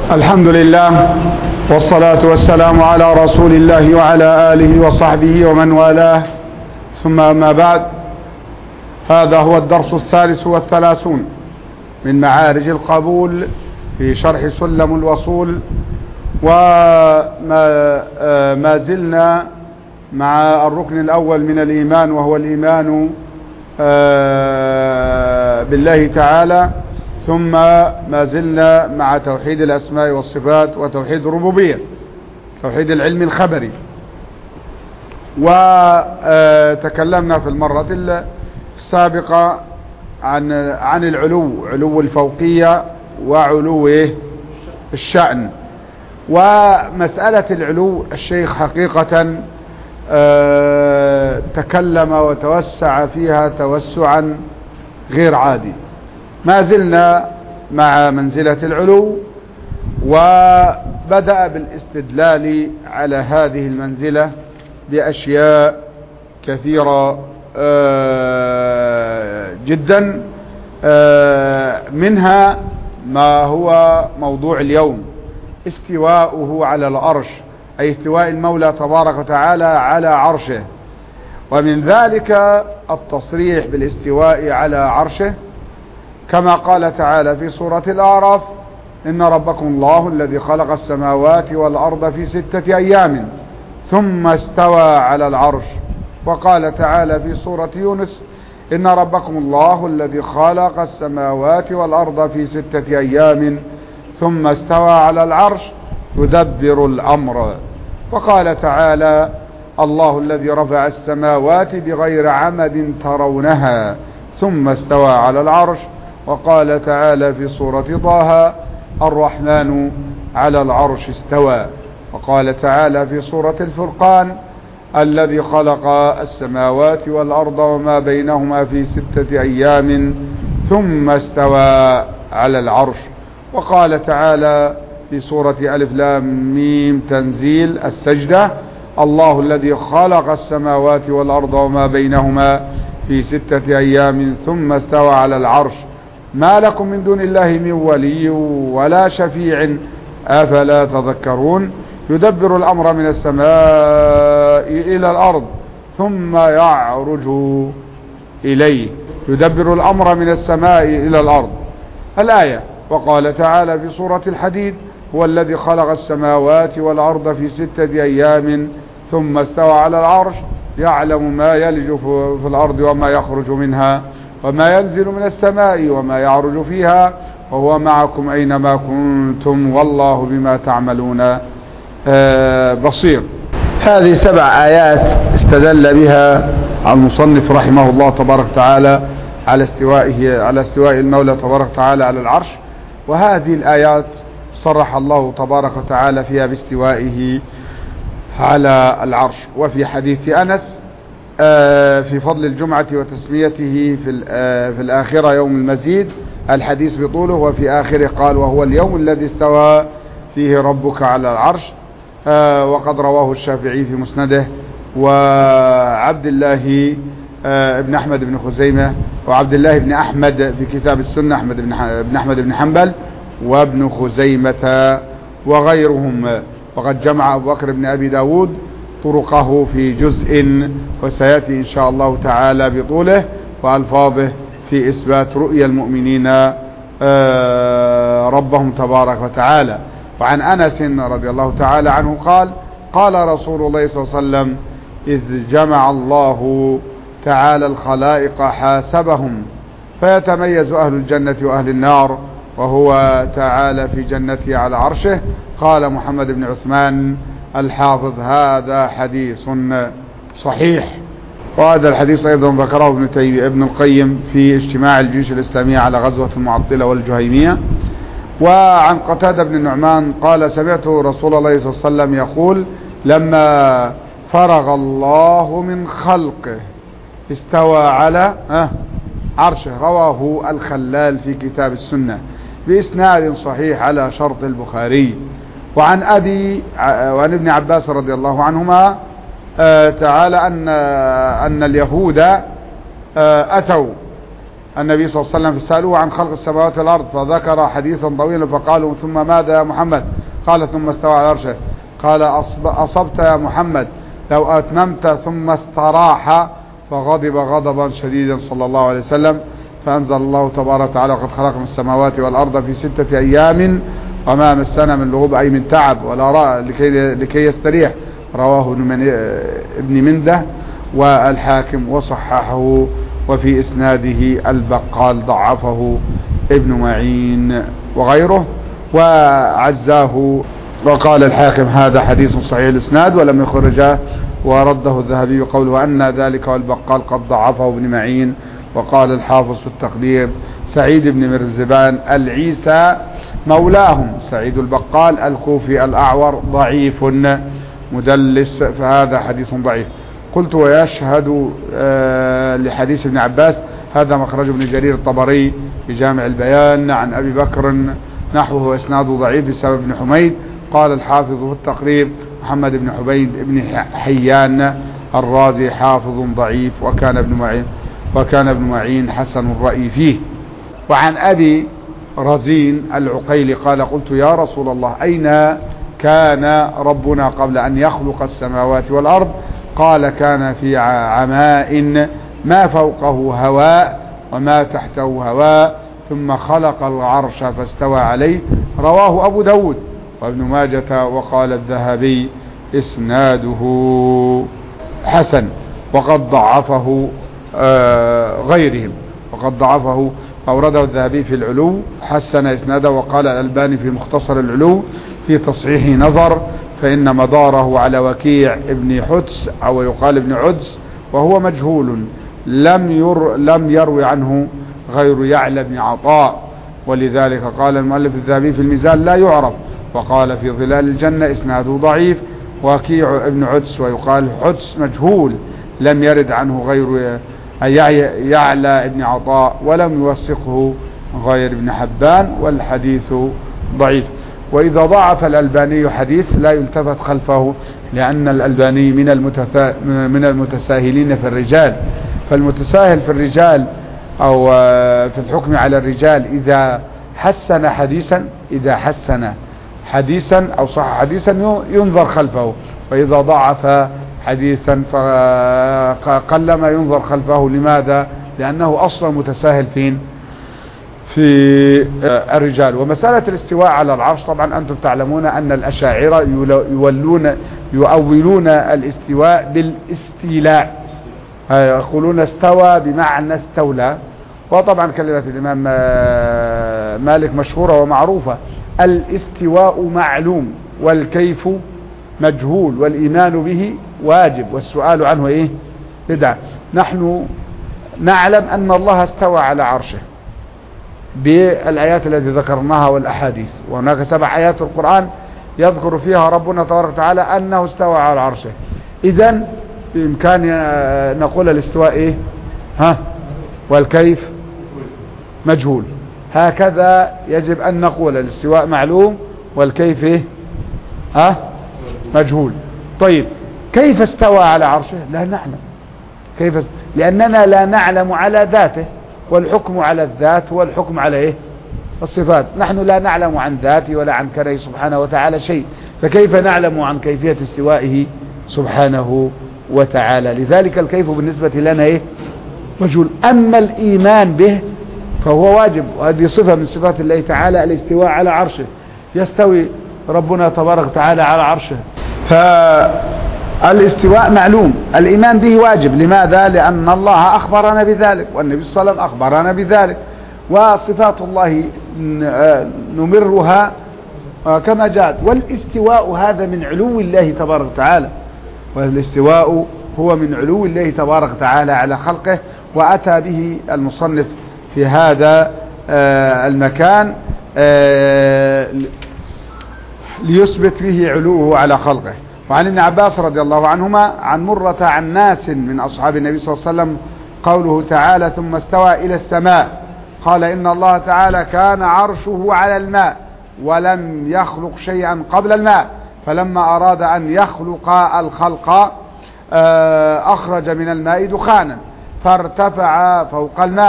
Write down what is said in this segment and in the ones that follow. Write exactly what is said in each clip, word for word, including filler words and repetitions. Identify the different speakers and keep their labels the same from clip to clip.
Speaker 1: الحمد لله والصلاة والسلام على رسول الله وعلى آله وصحبه ومن والاه، ثم أما بعد، هذا هو الدرس الثالث والثلاثون من معارج القبول في شرح سلم الوصول، وما زلنا مع الركن الأول من الإيمان، وهو الإيمان بالله تعالى، ثم ما زلنا مع توحيد الأسماء والصفات وتوحيد الربوبية، توحيد العلم الخبري. وتكلمنا في المرة السابقة عن عن العلو، علو الفوقية وعلو الشأن. ومسألة العلو الشيخ حقيقة تكلم وتوسع فيها توسعا غير عادي. ما زلنا مع منزلة العلو، وبدأ بالاستدلال على هذه المنزلة بأشياء كثيرة جدا، منها ما هو موضوع اليوم، استواؤه على العرش، أي استواء المولى تبارك وتعالى على عرشه. ومن ذلك التصريح بالاستواء على عرشه، كما قال تعالى في سورة الأعراف: إن ربكم الله الذي خلق السماوات والأرض في ستة أيام ثم استوى على العرش. وقال تعالى في سورة يونس: إن ربكم الله الذي خلق السماوات والأرض في ستة أيام ثم استوى على العرش يدبر الأمر. وقال تعالى: الله الذي رفع السماوات بغير عمد ترونها ثم استوى على العرش. وقال تعالى في سورة طه: الرحمن على العرش استوى. وقال تعالى في سورة الفرقان: الذي خلق السماوات والأرض وما بينهما في ستة أيام ثم استوى على العرش. وقال تعالى في سورة ألف لام ميم تنزيل السجدة: الله الذي خلق السماوات والأرض وما بينهما في ستة أيام ثم استوى على العرش. ما لكم من دون الله من ولي ولا شفيع أفلا تذكرون. يدبر الأمر من السماء إلى الأرض ثم يعرج إليه. يدبر الأمر من السماء إلى الأرض، الآية. وقال تعالى في سورة الحديد: هو الذي خلق السماوات والأرض في ستة أيام ثم استوى على العرش يعلم ما يلج في الأرض وما يخرج منها وما ينزل من السماء وما يعرج فيها وهو معكم أينما كنتم والله بما تعملون بصير. هذه سبع آيات استدل بها المصنف رحمه الله تبارك وتعالى على استوائه على استواء المولى تبارك وتعالى على العرش. وهذه الآيات صرح الله تبارك وتعالى فيها باستوائه على العرش. وفي حديث أنس في فضل الجمعة وتسميته في في الآخرة يوم المزيد، الحديث بطوله، وفي آخره قال: وهو اليوم الذي استوى فيه ربك على العرش. وقد رواه الشافعي في مسنده، وعبد الله ابن أحمد بن خزيمة، وعبد الله بن أحمد في كتاب السنة، أحمد بن أحمد بن حنبل وابن خزيمة وغيرهم. وقد جمع أبو بكر بن أبي داود طرقه في جزء، وسيأتي إن شاء الله تعالى بطوله وألفاظه في إثبات رؤيا المؤمنين ربهم تبارك وتعالى. وعن أنس رضي الله تعالى عنه قال: قال رسول الله صلى الله عليه وسلم: إذ جمع الله تعالى الخلائق حاسبهم فيتميز أهل الجنة وأهل النار وهو تعالى في جنته على عرشه. قال محمد بن عثمان الحافظ: هذا حديث صحيح. وهذا الحديث أيضا ذكره ابن تيمية ابن القيم في اجتماع الجيوش الإسلامية على غزوة المعطلة والجهيمية. وعن قتادة بن النعمان قال: سمعت رسول الله صلى الله عليه وسلم يقول: لما فرغ الله من خلقه استوى على عرشه. رواه الخلال في كتاب السنة بإسناد صحيح على شرط البخاري. وعن أبي وعن ابن عباس رضي الله عنهما تعالى أن أن اليهود أتوا النبي صلى الله عليه وسلم فسألوه عن خلق السماوات والأرض فذكر حديثا طويلا فقالوا ثم ماذا يا محمد؟ قال ثم استوى على عرشه. قال أصبت يا محمد لو أتممت ثم استراح، فغضب غضبا شديدا صلى الله عليه وسلم، فأنزل الله تبارك وتعالى وقد خلقنا السماوات والأرض في ستة أيام وما مسنا من لغوب أي من تعب ولا راء لكي, لكي يستريح. رواه ابن منده والحاكم وصححه، وفي إسناده البقال ضعفه ابن معين وغيره وعزاه، وقال الحاكم هذا حديث صحيح الإسناد ولم يخرجه، ورده الذهبي قوله أن ذلك والبقال قد ضعفه ابن معين. وقال الحافظ في التقريب سعيد بن مرزبان العيسى مولاهم، سعيد البقال الكوفي الأعور ضعيف مدلس، فهذا حديث ضعيف. قلت ويشهد آه لحديث ابن عباس، هذا مخرج ابن جرير الطبري في جامع البيان عن أبي بكر نحوه وإسناده ضعيف بسبب ابن حميد. قال الحافظ في التقريب محمد بن حميد بن حيان الرازي حافظ ضعيف، وكان ابن معين وكان ابن معين حسن الرأي فيه. وعن أبي رزين العقيلي قال قلت يا رسول الله أين كان ربنا قبل أن يخلق السماوات والأرض؟ قال كان في عماء ما فوقه هواء وما تحته هواء، ثم خلق العرش فاستوى عليه. رواه أبو داود وابن ماجة. وقال الذهبي إسناده حسن، وقد ضعفه آه غيرهم وقد ضعفه أورده الذهبي في العلو حسن إسناده. وقال الألباني في مختصر العلو في تصحيح نظر، فإن مداره على وكيع ابن حدس أو يقال ابن عدس، وهو مجهول لم ير لم يروي عنه غير يعلى بن عطاء، ولذلك قال المؤلف الذهبي في الميزان لا يعرف. وقال في ظلال الجنة إسناده ضعيف، وكيع ابن عدس ويقال حدس مجهول لم يرد عنه غير يعلى ابن عطاء، ولم يوثقه غير ابن حبان، والحديث ضعيف. وإذا ضعف الألباني حديث لا يلتفت خلفه، لأن الألباني من من المتساهلين في الرجال. فالمتساهل في الرجال أو في الحكم على الرجال إذا حسن حديثا إذا حسن حديثا أو صح حديثا ينظر خلفه، وإذا ضعف حديثا فقلما ينظر خلفه. لماذا؟ لأنه أصلا متساهل فين في الرجال. ومسألة الاستواء على العرش، طبعا أنتم تعلمون أن الأشاعرة يولون يؤولون الاستواء بالاستيلاء، يقولون استوى بمعنى استولى. وطبعا كلمة الإمام مالك مشهورة ومعروفة، الاستواء معلوم والكيف مجهول والإيمان به واجب والسؤال عنه إيه بدعة. نحن نعلم أن الله استوى على عرشه بالآيات التي ذكرناها والأحاديث، وهناك سبع آيات في القرآن يذكر فيها ربنا تبارك وتعالى أنه استوى على عرشه. إذن بإمكان نقول الاستواء إيه ها والكيف مجهول. هكذا يجب أن نقول الاستواء معلوم والكيف إيه ها مجهول. طيب كيف استوى على عرشه؟ لا نعلم كيف، لأننا لا نعلم على ذاته، والحكم على الذات والحكم على إيه الصفات. نحن لا نعلم عن ذاته ولا عن كرهه سبحانه وتعالى شيء، فكيف نعلم عن كيفية استوائه سبحانه وتعالى؟ لذلك الكيف بالنسبة لنا إيه مجهول. أما الإيمان به فهو واجب، وهذه صفة من صفات الله تعالى الاستواء على عرشه. يستوي ربنا تبارك وتعالى على عرشه، فالاستواء معلوم، الإيمان به واجب. لماذا؟ لأن الله أخبرنا بذلك، والنبي صلى الله عليه وسلم أخبرنا بذلك. وصفات الله نمرها كما جاءت. والاستواء هذا من علو الله تبارك وتعالى، والاستواء هو من علو الله تبارك وتعالى على خلقه، وأتى به المصنف في هذا المكان ليثبت فيه علوه على خلقه. وعن ابن عباس رضي الله عنهما عن مرة عن ناس من أصحاب النبي صلى الله عليه وسلم قوله تعالى ثم استوى إلى السماء، قال إن الله تعالى كان عرشه على الماء ولم يخلق شيئا قبل الماء، فلما أراد أن يخلق الخلق أخرج من الماء دخانا فارتفع فوق الماء،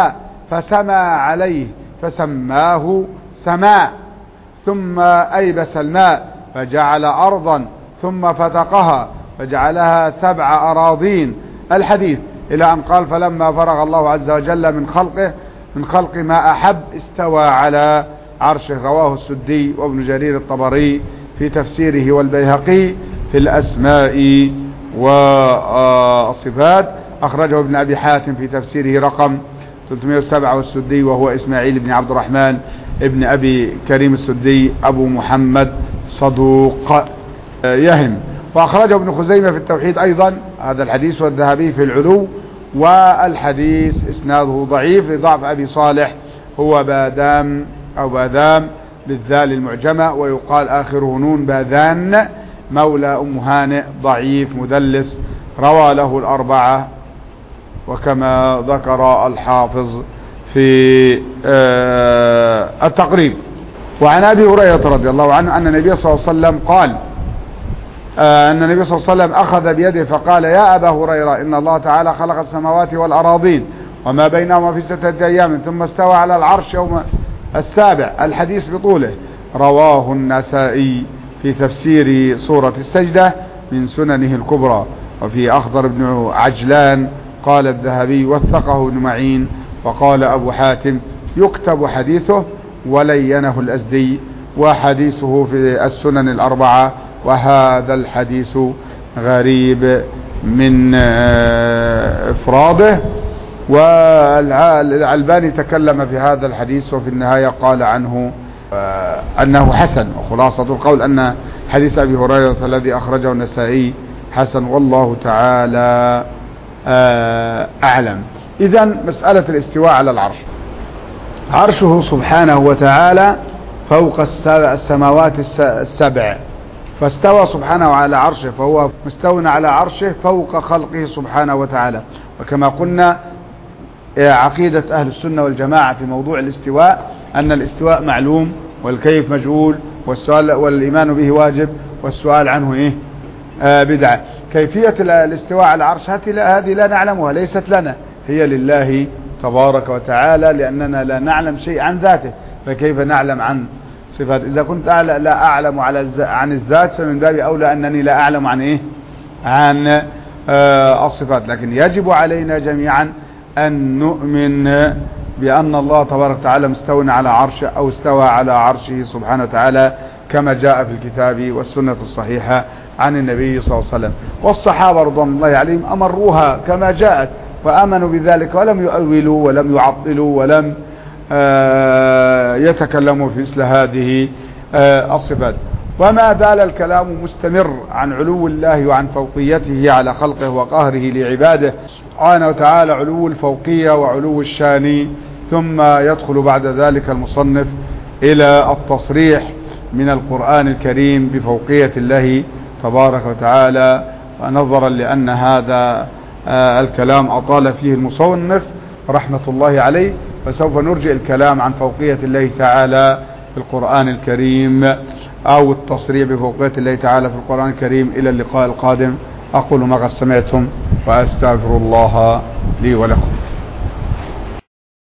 Speaker 1: فسمى عليه فسماه سماء، ثم أيبس الماء فجعل أرضا، ثم فتقها فجعلها سبع أراضين، الحديث إلى أن قال فلما فرغ الله عز وجل من خلقه من خلق ما أحب استوى على عرشه. رواه السدي وابن جرير الطبري في تفسيره والبيهقي في الأسماء والصفات. أخرجه ابن أبي حاتم في تفسيره رقم ثلاثمائة وسبعة، والسدي وهو إسماعيل بن عبد الرحمن ابن أبي كريم السدي أبو محمد صدوق يهم. وأخرجه ابن خزيمة في التوحيد أيضا هذا الحديث، والذهبي في العلو، والحديث إسناده ضعيف لضعف أبي صالح هو بادام أو بادام بالذال المعجمة، ويقال آخره نون باذان، مولى أم هانئ، ضعيف مدلس، روى له الأربعة وكما ذكر الحافظ في التقريب. وعن أبي هريرة رضي الله عنه أن النبي صلى الله عليه وسلم قال أن النبي صلى الله عليه وسلم أخذ بيده فقال يا أبا هريرة إن الله تعالى خلق السماوات والأراضين وما بينهما في ستة أيام ثم استوى على العرش يوم السابع، الحديث بطوله. رواه النسائي في تفسير سورة السجدة من سننه الكبرى. وفي أخضر بن عجلان قال الذهبي وثقه ابن معين، وقال أبو حاتم يكتب حديثه ولينه الأزدي، وحديثه في السنن الأربعة، وهذا الحديث غريب من إفراده. والألباني تكلم في هذا الحديث وفي النهاية قال عنه أنه حسن، وخلاصة القول أن حديث أبي هريرة الذي أخرجه النسائي حسن، والله تعالى أعلم. إذن مسألة الاستواء على العرش، عرشه سبحانه وتعالى فوق السماوات السبع، فاستوى سبحانه على عرشه، فهو مستوى على عرشه فوق خلقه سبحانه وتعالى. وكما قلنا عقيدة أهل السنة والجماعة في موضوع الاستواء أن الاستواء معلوم والكيف مجهول، والسؤال والإيمان به واجب، والسؤال عنه إيه آه بدعة. كيفية الاستواء على العرش هذه لا نعلمها، ليست لنا، هي لله تبارك وتعالى، لأننا لا نعلم شيء عن ذاته، فكيف نعلم عن صفات؟ إذا كنت لا أعلم على عن الذات فمن باب أولى أنني لا أعلم عن إيه عن آه الصفات. لكن يجب علينا جميعا أن نؤمن بأن الله تبارك وتعالى مستوى على عرشه أو استوى على عرشه سبحانه وتعالى كما جاء في الكتاب والسنة الصحيحة عن النبي صلى الله عليه وسلم. والصحابة رضوان الله عليهم أمروها كما جاءت وآمنوا بذلك، ولم يؤولوا ولم يعطلوا ولم يتكلموا في مثل هذه الصفات. وما زال الكلام مستمر عن علو الله وعن فوقيته على خلقه وقهره لعباده سبحانه وتعالى، علو الفوقية وعلو الشان. ثم يدخل بعد ذلك المصنف إلى التصريح من القرآن الكريم بفوقية الله تبارك وتعالى. ونظرا لأن هذا الكلام أطال فيه المصنف رحمة الله عليه، فسوف نرجع الكلام عن فوقية الله تعالى في القرآن الكريم أو التصريح بفوقية الله تعالى في القرآن الكريم إلى اللقاء القادم. أقول ما قد سمعتم وأستغفر الله لي ولكم.